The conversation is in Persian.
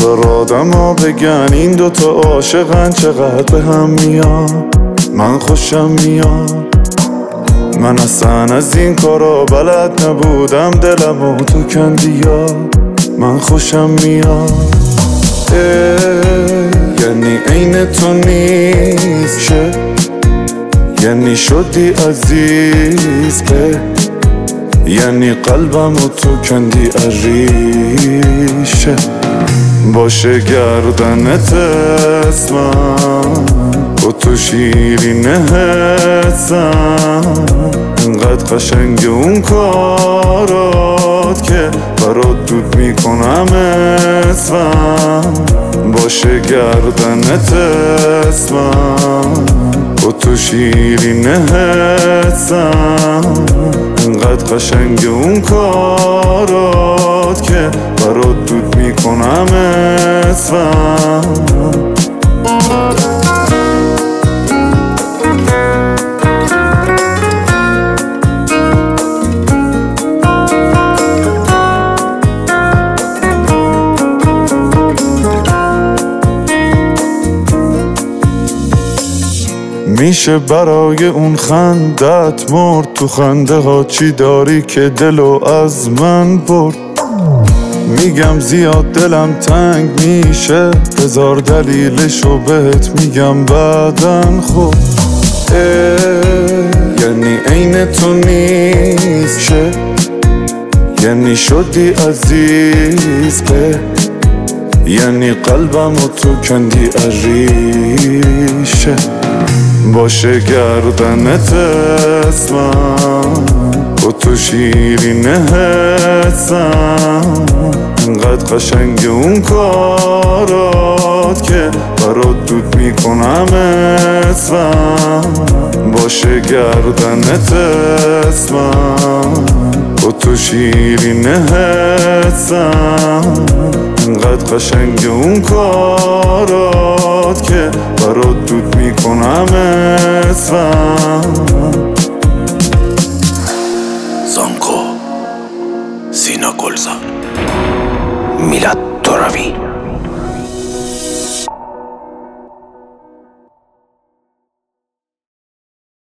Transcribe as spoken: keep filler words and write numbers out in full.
بذار آدم ها بگن این دوتا عاشقن چقدر به هم میان. من خوشم میاد، من اصلا از این کارا بلد نبودم، دلمو تو کندی یا من خوشم میاد. یعنی عین تو نیست شه، یعنی شدی عزیز به، یعنی قلبمو تو کندی عریشه. باشه گردنت اسمم با تو شیرین حسم، انقدر قشنگ اون کارات که برات دود میکنم اسمم. باشه گردنت اسمم با تو شیرین حسم، انقدر قشنگ اون کارات که برات دود میکنم اسمم. میشه برای اون خندت مرد، تو خنده ها چی داری که دلو از من برد. میگم زیاد دلم تنگ میشه، هزار دلیلشو بهت میگم بعدن خود. یعنی عین تو نیست شه، یعنی شدی عزیز به، یعنی قلبمو تو کندی عریشه. باشه گردنت اسمم با تو شیرین حسم، انقدر قشنگ اون کارات که برات دود میکنم اسمم. باشه گردنت اسمم با تو شیرین حسم، انقدر قشنگ اون کارات که برات دود میکنم اسمم. زانکو، سینا گلزار، میلاد ترابی.